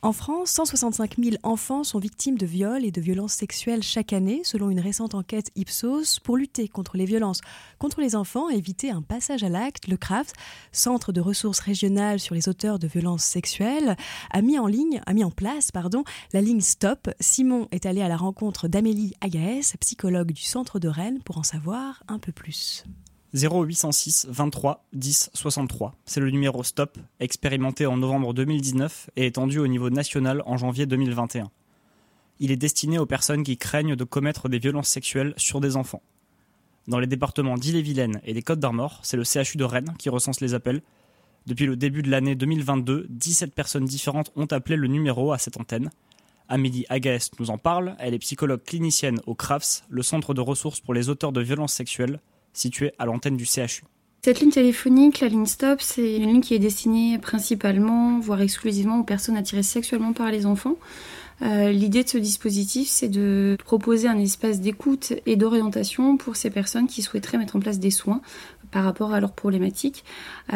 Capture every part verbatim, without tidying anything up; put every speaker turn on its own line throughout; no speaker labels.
En France, cent soixante-cinq mille enfants sont victimes de viols et de violences sexuelles chaque année, selon une récente enquête Ipsos. Pour lutter contre les violences contre les enfants et éviter un passage à l'acte, le CRAFS, Centre de ressources régionales sur les auteurs de violences sexuelles, a mis en ligne, a mis en place, pardon, la ligne Stop. Simon est allé à la rencontre d'Amélie Agaès, psychologue du Centre de Rennes, pour en savoir un peu plus.
zéro huit cent six vingt-trois dix soixante-trois. C'est le numéro Stop, expérimenté en novembre deux mille dix-neuf et étendu au niveau national en janvier deux mille vingt et un. Il est destiné aux personnes qui craignent de commettre des violences sexuelles sur des enfants. Dans les départements d'Ille-et-Vilaine et des Côtes-d'Armor, c'est le C H U de Rennes qui recense les appels. Depuis le début de l'année deux mille vingt-deux, dix-sept personnes différentes ont appelé le numéro à cette antenne. Amélie Agaès nous en parle. Elle est psychologue clinicienne au CRAFS, le centre de ressources pour les auteurs de violences sexuelles, située à l'antenne du C H U.
Cette ligne téléphonique, la ligne Stop, c'est une ligne qui est destinée principalement, voire exclusivement, aux personnes attirées sexuellement par les enfants. Euh, l'idée de ce dispositif, c'est de proposer un espace d'écoute et d'orientation pour ces personnes qui souhaiteraient mettre en place des soins par rapport à leurs problématiques.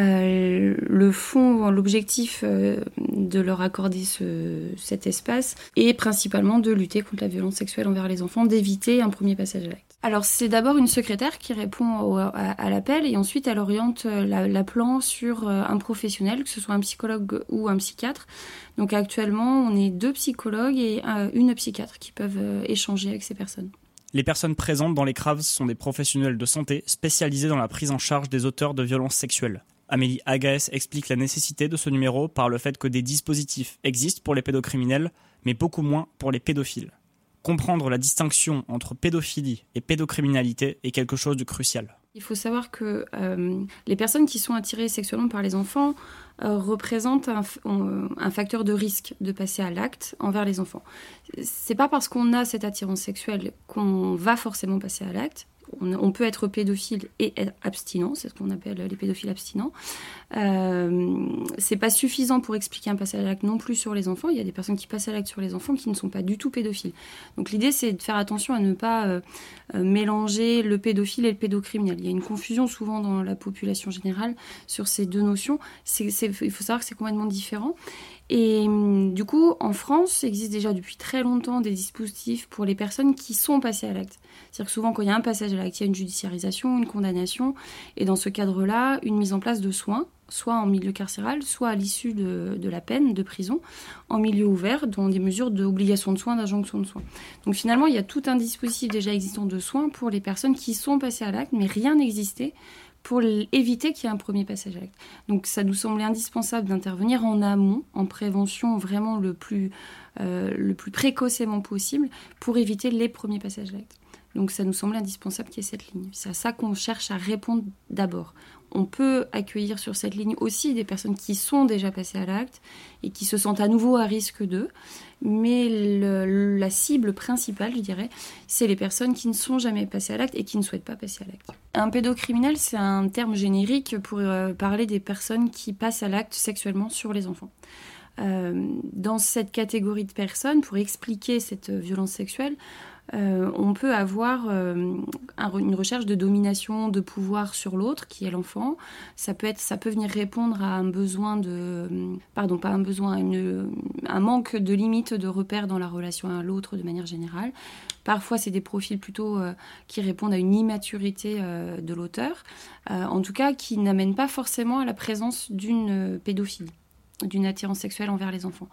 Euh, le fond, l'objectif euh, de leur accorder ce, cet espace est principalement de lutter contre la violence sexuelle envers les enfants, d'éviter un premier passage à l'acte. Alors c'est d'abord une secrétaire qui répond au, à, à l'appel et ensuite elle oriente la, l'appelant sur un professionnel, que ce soit un psychologue ou un psychiatre. Donc actuellement on est deux psychologues et euh, une psychiatre qui peuvent euh, échanger avec ces personnes.
Les personnes présentes dans les CRAFS sont des professionnels de santé spécialisés dans la prise en charge des auteurs de violences sexuelles. Amélie Agaès explique la nécessité de ce numéro par le fait que des dispositifs existent pour les pédocriminels, mais beaucoup moins pour les pédophiles. Comprendre la distinction entre pédophilie et pédocriminalité est quelque chose de crucial.
Il faut savoir que euh, les personnes qui sont attirées sexuellement par les enfants euh, représentent un, un facteur de risque de passer à l'acte envers les enfants. C'est pas parce qu'on a cette attirance sexuelle qu'on va forcément passer à l'acte. On, on peut être pédophile et être abstinent, c'est ce qu'on appelle les pédophiles abstinents. Euh, c'est pas suffisant pour expliquer un passage à l'acte non plus sur les enfants. Il y a des personnes qui passent à l'acte sur les enfants qui ne sont pas du tout pédophiles. Donc l'idée, c'est de faire attention à ne pas euh, euh, mélanger le pédophile et le pédocriminel. Il y a une confusion souvent dans la population générale sur ces deux notions. C'est, c'est, il faut savoir que c'est complètement différent. Et du coup, en France, il existe déjà depuis très longtemps des dispositifs pour les personnes qui sont passées à l'acte. C'est-à-dire que souvent, quand il y a un passage à l'acte, il y a une judiciarisation, une condamnation, et dans ce cadre-là, une mise en place de soins, soit en milieu carcéral, soit à l'issue de, de la peine de prison, en milieu ouvert, dans des mesures d'obligation de soins, d'injonction de soins. Donc finalement, il y a tout un dispositif déjà existant de soins pour les personnes qui sont passées à l'acte, mais rien n'existait pour éviter qu'il y ait un premier passage à l'acte. Donc ça nous semblait indispensable d'intervenir en amont, en prévention vraiment le plus, euh, le plus précocement possible, pour éviter les premiers passages à l'acte. Donc ça nous semblait indispensable qu'il y ait cette ligne. C'est à ça qu'on cherche à répondre d'abord. On peut accueillir sur cette ligne aussi des personnes qui sont déjà passées à l'acte et qui se sentent à nouveau à risque d'eux. Mais le, la cible principale, je dirais, c'est les personnes qui ne sont jamais passées à l'acte et qui ne souhaitent pas passer à l'acte. Un pédocriminel, c'est un terme générique pour euh, parler des personnes qui passent à l'acte sexuellement sur les enfants. Euh, dans cette catégorie de personnes, pour expliquer cette violence sexuelle, Euh, on peut avoir euh, un, une recherche de domination, de pouvoir sur l'autre, qui est l'enfant. Ça peut être, ça peut venir répondre à un besoin de, pardon, pas un besoin, une, un manque de limite, de repères dans la relation à l'autre de manière générale. Parfois, c'est des profils plutôt euh, qui répondent à une immaturité euh, de l'auteur, euh, en tout cas qui n'amènent pas forcément à la présence d'une pédophilie, d'une attirance sexuelle envers les enfants.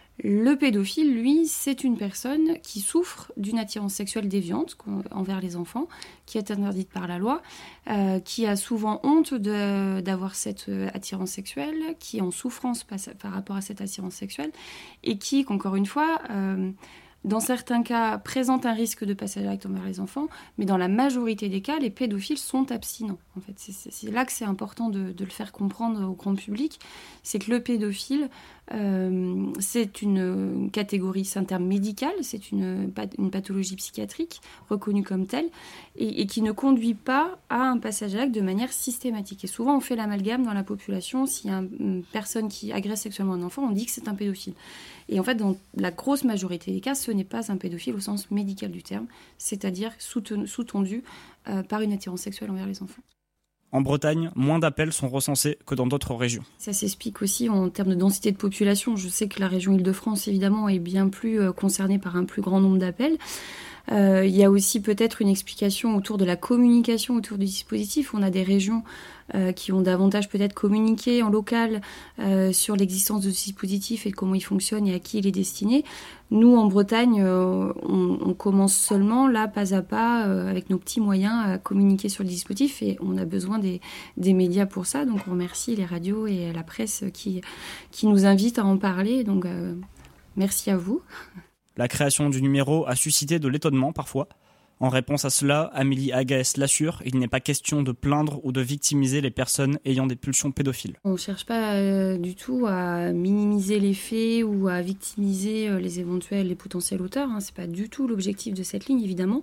Le pédophile, lui, c'est une personne qui souffre d'une attirance sexuelle déviante envers les enfants, qui est interdite par la loi, euh, qui a souvent honte de, d'avoir cette attirance sexuelle, qui est en souffrance par, par rapport à cette attirance sexuelle, et qui, encore une fois, euh, dans certains cas, présente un risque de passage à l'acte envers les enfants, mais dans la majorité des cas, les pédophiles sont abstinents. En fait, c'est, c'est, c'est là que c'est important de, de le faire comprendre au grand public, c'est que le pédophile, euh, c'est une catégorie, c'est un terme médical, c'est une, une pathologie psychiatrique reconnue comme telle, et, et qui ne conduit pas à un passage à l'acte de manière systématique. Et souvent, on fait l'amalgame dans la population, s'il y a une personne qui agresse sexuellement un enfant, on dit que c'est un pédophile. Et en fait, dans la grosse majorité des cas, ce n'est pas un pédophile au sens médical du terme, c'est-à-dire sous-tendu euh, par une attirance sexuelle envers les enfants.
En Bretagne, moins d'appels sont recensés que dans d'autres régions.
Ça s'explique aussi en termes de densité de population. Je sais que la région Île-de-France, évidemment, est bien plus concernée par un plus grand nombre d'appels. Euh, il y a aussi peut-être une explication autour de la communication autour du dispositif. On a des régions euh, qui ont davantage peut-être communiqué en local euh, sur l'existence de ce dispositif et comment il fonctionne et à qui il est destiné. Nous, en Bretagne, euh, on, on commence seulement, là, pas à pas, euh, avec nos petits moyens, à communiquer sur le dispositif et on a besoin des, des médias pour ça. Donc on remercie les radios et la presse qui, qui nous invitent à en parler. Donc euh, merci à vous.
La création du numéro a suscité de l'étonnement parfois. En réponse à cela, Amélie Agaès l'assure, il n'est pas question de plaindre ou de victimiser les personnes ayant des pulsions pédophiles.
On ne cherche pas euh, du tout à minimiser les faits ou à victimiser euh, les éventuels, les potentiels auteurs. Hein. Ce n'est pas du tout l'objectif de cette ligne, évidemment.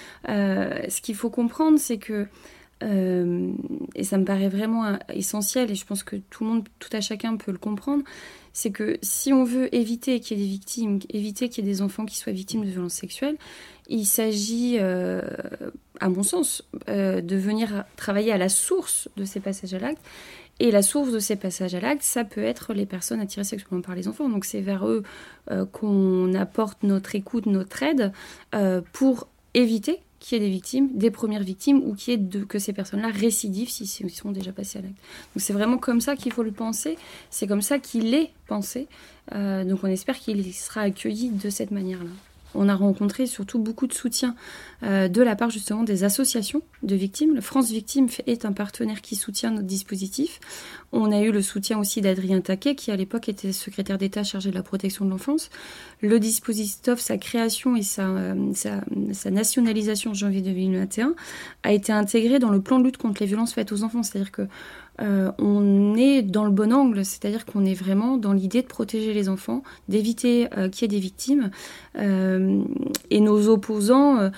Euh, ce qu'il faut comprendre, c'est que Euh, et ça me paraît vraiment essentiel, et je pense que tout le monde, tout à chacun peut le comprendre, c'est que si on veut éviter qu'il y ait des victimes, éviter qu'il y ait des enfants qui soient victimes de violences sexuelles, il s'agit, euh, à mon sens, euh, de venir travailler à la source de ces passages à l'acte. Et la source de ces passages à l'acte, ça peut être les personnes attirées sexuellement par les enfants. Donc c'est vers eux euh, qu'on apporte notre écoute, notre aide, euh, pour éviter qu'il y ait des victimes, des premières victimes, ou qu'il y ait de, que ces personnes-là récidivent si, si ils sont déjà passés à l'acte. Donc c'est vraiment comme ça qu'il faut le penser, c'est comme ça qu'il est pensé, euh, donc on espère qu'il sera accueilli de cette manière-là. On a rencontré surtout beaucoup de soutien euh, de la part justement des associations de victimes. Le France Victimes est un partenaire qui soutient notre dispositif. On a eu le soutien aussi d'Adrien Taquet, qui à l'époque était secrétaire d'État chargé de la protection de l'enfance. Le dispositif, sa création et sa, euh, sa, sa nationalisation en janvier deux mille vingt et un a été intégré dans le plan de lutte contre les violences faites aux enfants. C'est-à-dire que Euh, on est dans le bon angle, c'est-à-dire qu'on est vraiment dans l'idée de protéger les enfants, d'éviter euh, qu'il y ait des victimes. Euh, et nos opposants, euh,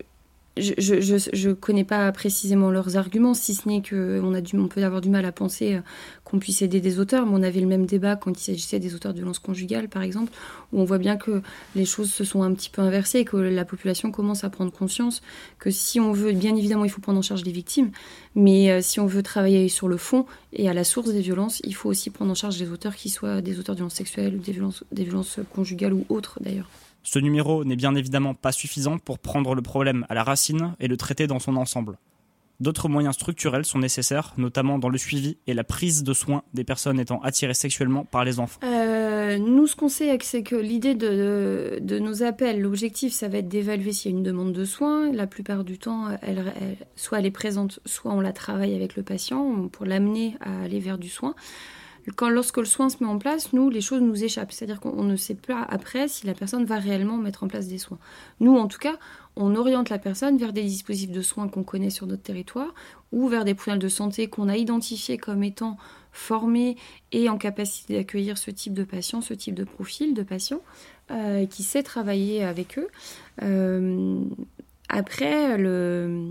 je ne connais pas précisément leurs arguments, si ce n'est qu'on a du, on peut avoir du mal à penser euh, qu'on puisse aider des auteurs, mais on avait le même débat quand il s'agissait des auteurs de violences conjugales, par exemple, où on voit bien que les choses se sont un petit peu inversées et que la population commence à prendre conscience que si on veut, bien évidemment, il faut prendre en charge les victimes, mais euh, si on veut travailler sur le fond et à la source des violences, il faut aussi prendre en charge les auteurs qui soient des auteurs de violences sexuelles, des violences, des violences conjugales ou autres, d'ailleurs.
Ce numéro n'est bien évidemment pas suffisant pour prendre le problème à la racine et le traiter dans son ensemble. D'autres moyens structurels sont nécessaires, notamment dans le suivi et la prise de soins des personnes étant attirées sexuellement par les enfants.
Euh, nous, ce qu'on sait, c'est que l'idée de, de, de nos appels, l'objectif, ça va être d'évaluer s'il y a une demande de soins. La plupart du temps, elle, elle, soit elle est présente, soit on la travaille avec le patient pour l'amener à aller vers du soin. Quand, lorsque le soin se met en place, nous, les choses nous échappent. C'est-à-dire qu'on ne sait pas après si la personne va réellement mettre en place des soins. Nous, en tout cas, on oriente la personne vers des dispositifs de soins qu'on connaît sur notre territoire ou vers des professionnels de santé qu'on a identifiés comme étant formés et en capacité d'accueillir ce type de patients, ce type de profil de patients, euh, qui sait travailler avec eux. Euh, après, le...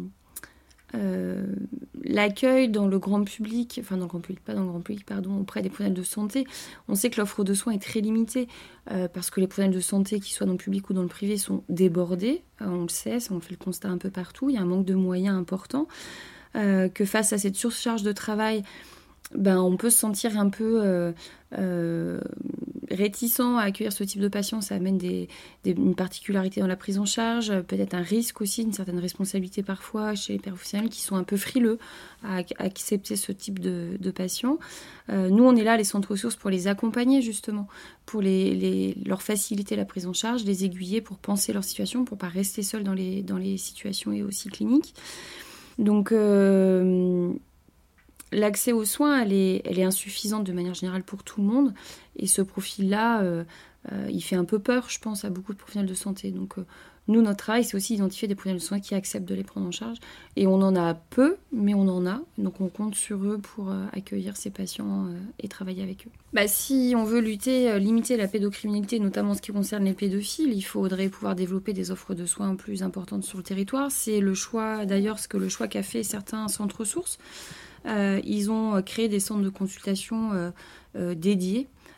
Euh, l'accueil dans le grand public, enfin dans le grand public, pas dans le grand public, pardon, auprès des professionnels de santé, on sait que l'offre de soins est très limitée euh, parce que les professionnels de santé, qu'ils soient dans le public ou dans le privé, sont débordés. Euh, on le sait, ça, on fait le constat un peu partout. Il y a un manque de moyens important. Euh, que face à cette surcharge de travail, ben, on peut se sentir un peu euh, euh, réticent à accueillir ce type de patients. Ça amène des, des, une particularité dans la prise en charge, peut-être un risque aussi, une certaine responsabilité parfois chez les professionnels qui sont un peu frileux à, à accepter ce type de, de patients. Euh, nous, on est là, les centres ressources, pour les accompagner justement, pour les, les, leur faciliter la prise en charge, les aiguiller pour penser leur situation, pour ne pas rester seuls dans les, dans les situations et aussi cliniques. Donc... Euh, L'accès aux soins, elle est, elle est insuffisante de manière générale pour tout le monde. Et ce profil-là, euh, euh, il fait un peu peur, je pense, à beaucoup de professionnels de santé. Donc, euh, nous, notre travail, c'est aussi identifier des professionnels de soins qui acceptent de les prendre en charge. Et on en a peu, mais on en a. Donc, on compte sur eux pour euh, accueillir ces patients euh, et travailler avec eux. Bah, si on veut lutter, euh, limiter la pédocriminalité, notamment en ce qui concerne les pédophiles, il faudrait pouvoir développer des offres de soins plus importantes sur le territoire. C'est le choix, d'ailleurs, ce que le choix qu'a fait certains centres ressources. Euh, ils ont créé des centres de consultation euh, euh, dédiés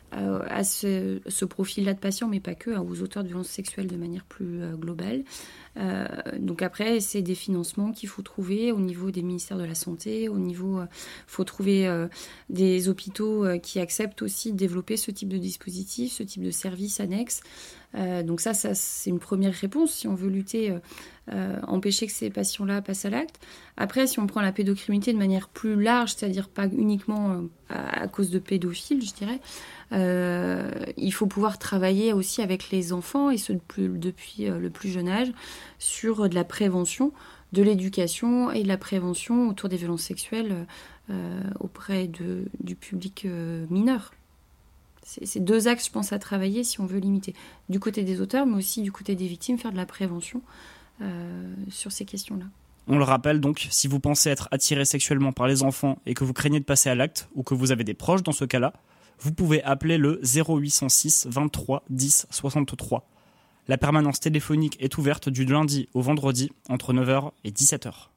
euh, à ce, ce profil-là de patient, mais pas que, hein, aux auteurs de violences sexuelles de manière plus euh, globale. Euh, donc après, c'est des financements qu'il faut trouver au niveau des ministères de la Santé, au niveau, il euh, faut trouver euh, des hôpitaux euh, qui acceptent aussi de développer ce type de dispositif, ce type de service annexe. Euh, donc ça, ça, c'est une première réponse si on veut lutter, euh, euh, empêcher que ces patients-là passent à l'acte. Après, si on prend la pédocriminalité de manière plus large, c'est-à-dire pas uniquement euh, à, à cause de pédophiles, je dirais, euh, il faut pouvoir travailler aussi avec les enfants, et ce depuis, depuis euh, le plus jeune âge, sur de la prévention, de l'éducation et de la prévention autour des violences sexuelles euh, auprès de, du public euh, mineur. C'est, c'est deux axes, je pense, à travailler si on veut limiter. Du côté des auteurs, mais aussi du côté des victimes, faire de la prévention euh, sur ces questions-là.
On le rappelle donc, si vous pensez être attiré sexuellement par les enfants et que vous craignez de passer à l'acte, ou que vous avez des proches dans ce cas-là, vous pouvez appeler le zéro huit cent six vingt-trois dix soixante-trois. La permanence téléphonique est ouverte du lundi au vendredi entre neuf heures et dix-sept heures.